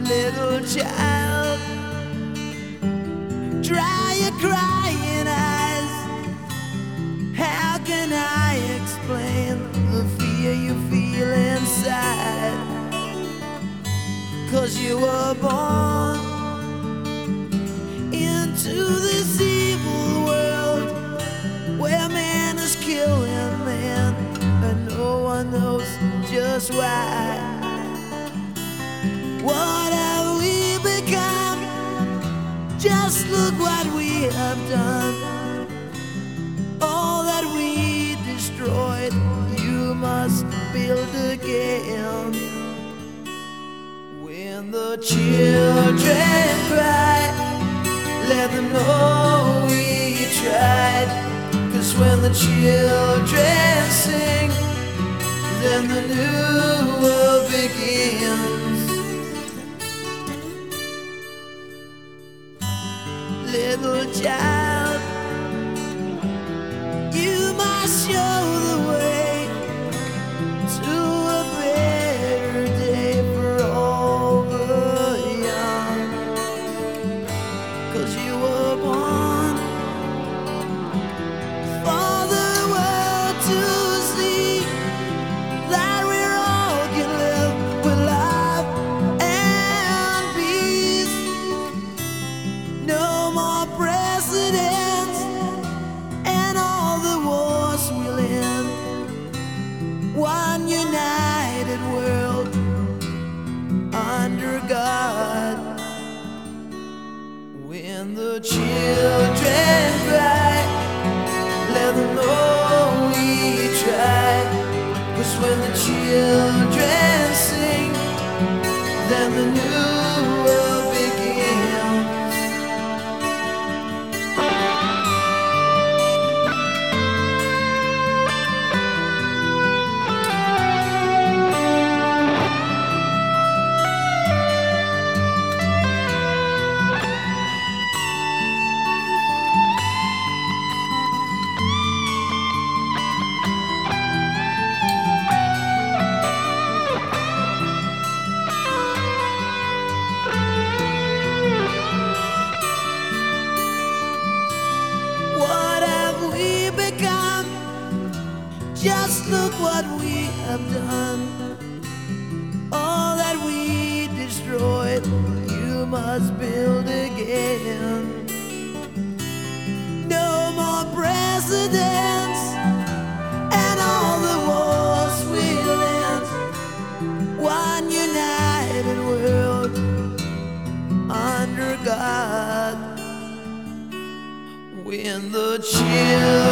Little child, dry your crying eyes. How can I explain the fear you feel inside? 'Cause you were born into this evil world where man is killing man, and no one knows just why. What have we become? Just look what we have done. All that we destroyed, you must build again. When the children cry, let them know we tried. 'Cause when the children sing, then the new world begins. Little child, you must show the way to a better day for all the young. 'Cause you were born for the world to see that we all can live with love and peace. No more presidents and all the wars we'll end. One united world under God. When the children cry, let them know we tried. 'Cause when the children sing, then the new world begins. What have we become? Just look what we have done. All that we destroyed, you must build again. No more presidents and all the wars we'll end. One united world under God. When the children